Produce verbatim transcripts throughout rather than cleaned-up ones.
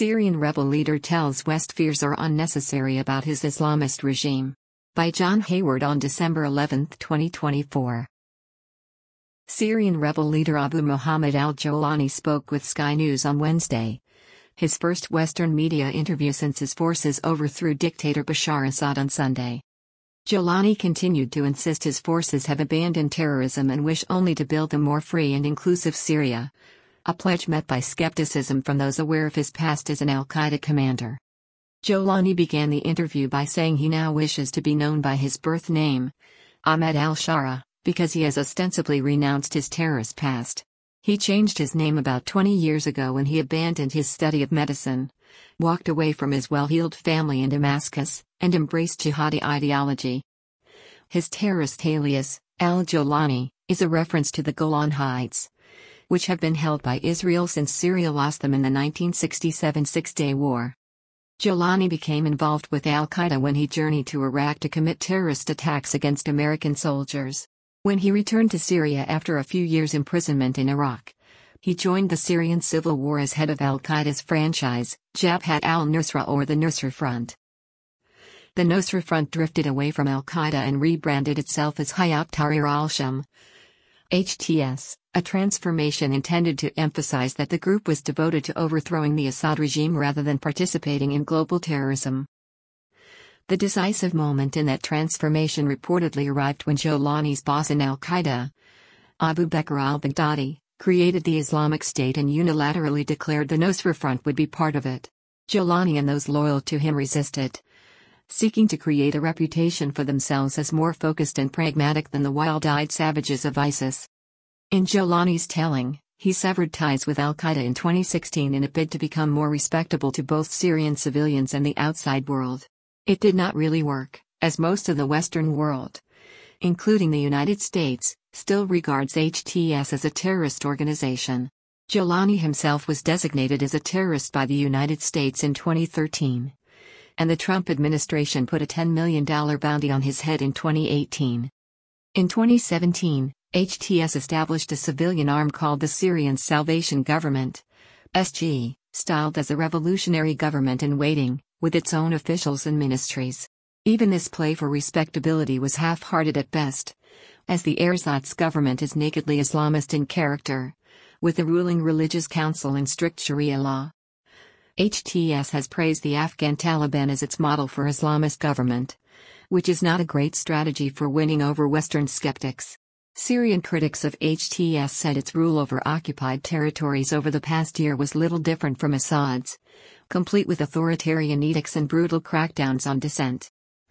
Syrian rebel leader tells West fears are unnecessary about his Islamist regime. By John Hayward on December eleventh, twenty twenty-four. Syrian rebel leader Abu Mohammed al-Jolani spoke with Sky News on Wednesday, his first Western media interview since his forces overthrew dictator Bashar Assad on Sunday. Jolani continued to insist his forces have abandoned terrorism and wish only to build a more free and inclusive Syria, a pledge met by skepticism from those aware of his past as an al-Qaeda commander. Jolani began the interview by saying he now wishes to be known by his birth name, Ahmed al-Shara, because he has ostensibly renounced his terrorist past. He changed his name about twenty years ago when he abandoned his study of medicine, walked away from his well-heeled family in Damascus, and embraced jihadi ideology. His terrorist alias, al-Jolani, is a reference to the Golan Heights, which have been held by Israel since Syria lost them in the nineteen sixty-seven Six-Day War. Jolani became involved with al-Qaeda when he journeyed to Iraq to commit terrorist attacks against American soldiers. When he returned to Syria after a few years' imprisonment in Iraq, he joined the Syrian civil war as head of al-Qaeda's franchise, Jabhat al-Nusra or the Nusra Front. The Nusra Front drifted away from al-Qaeda and rebranded itself as Hayat Tahrir al-Sham, H T S, a transformation intended to emphasize that the group was devoted to overthrowing the Assad regime rather than participating in global terrorism. The decisive moment in that transformation reportedly arrived when Jolani's boss in al-Qaeda, Abu Bakr al-Baghdadi, created the Islamic State and unilaterally declared the Nusra Front would be part of it. Jolani and those loyal to him resisted, seeking to create a reputation for themselves as more focused and pragmatic than the wild-eyed savages of ISIS. In Jolani's telling, he severed ties with al-Qaeda in twenty sixteen in a bid to become more respectable to both Syrian civilians and the outside world. It did not really work, as most of the Western world, including the United States, still regards H T S as a terrorist organization. Jolani himself was designated as a terrorist by the United States in twenty thirteen, and the Trump administration put a ten million dollars bounty on his head in twenty eighteen. In twenty seventeen, H T S established a civilian arm called the Syrian Salvation Government, S G, styled as a revolutionary government in waiting, with its own officials and ministries. Even this play for respectability was half-hearted at best, as the Erzat's government is nakedly Islamist in character, with the ruling religious council and strict Sharia law. H T S has praised the Afghan Taliban as its model for Islamist government, which is not a great strategy for winning over Western skeptics. Syrian critics of H T S said its rule over occupied territories over the past year was little different from Assad's, complete with authoritarian edicts and brutal crackdowns on dissent.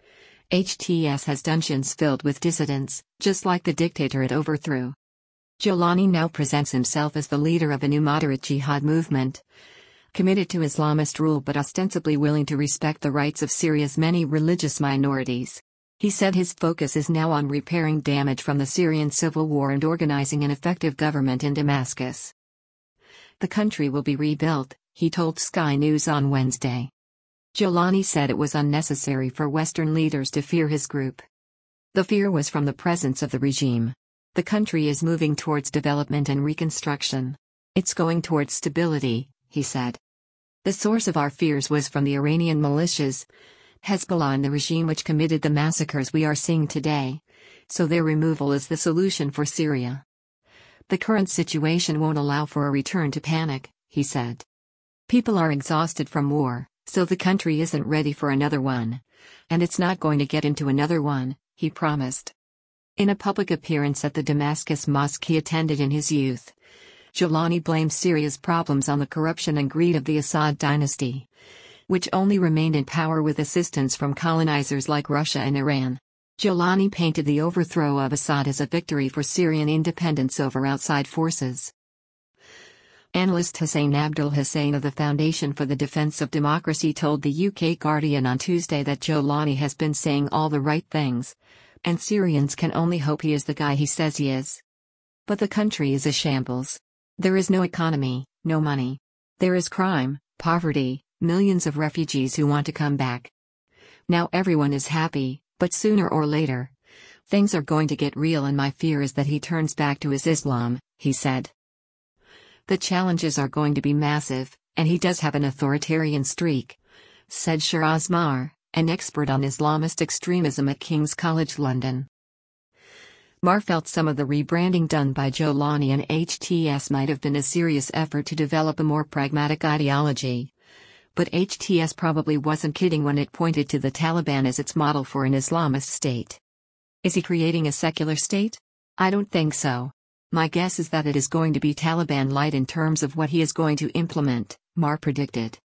H T S has dungeons filled with dissidents, just like the dictator it overthrew. Jolani now presents himself as the leader of a new moderate jihad movement, committed to Islamist rule but ostensibly willing to respect the rights of Syria's many religious minorities. He said his focus is now on repairing damage from the Syrian civil war and organizing an effective government in Damascus. The country will be rebuilt, he told Sky News on Wednesday. Jolani said it was unnecessary for Western leaders to fear his group. The fear was from the presence of the regime. The country is moving towards development and reconstruction. It's going towards stability, he said. The source of our fears was from the Iranian militias, Hezbollah and the regime which committed the massacres we are seeing today, so their removal is the solution for Syria. The current situation won't allow for a return to panic, he said. People are exhausted from war, so the country isn't ready for another one. And it's not going to get into another one, he promised. In a public appearance at the Damascus mosque he attended in his youth, Jolani blamed Syria's problems on the corruption and greed of the Assad dynasty, which only remained in power with assistance from colonizers like Russia and Iran. Jolani painted the overthrow of Assad as a victory for Syrian independence over outside forces. Analyst Hussein Abdul Hussein of the Foundation for the Defense of Democracy told the U K Guardian on Tuesday that Jolani has been saying all the right things, and Syrians can only hope he is the guy he says he is. But the country is a shambles. There is no economy, no money. There is crime, poverty, millions of refugees who want to come back. Now everyone is happy, but sooner or later, things are going to get real, and my fear is that he turns back to his Islam, he said. The challenges are going to be massive, And he does have an authoritarian streak," said Shiraz Mar, an expert on Islamist extremism at King's College London. Mar felt some of the rebranding done by Jolani and H T S might have been a serious effort to develop a more pragmatic ideology. But H T S probably wasn't kidding when it pointed to the Taliban as its model for an Islamist state. Is he creating a secular state? I don't think so. My guess is that it is going to be Taliban light in terms of what he is going to implement, Mar predicted.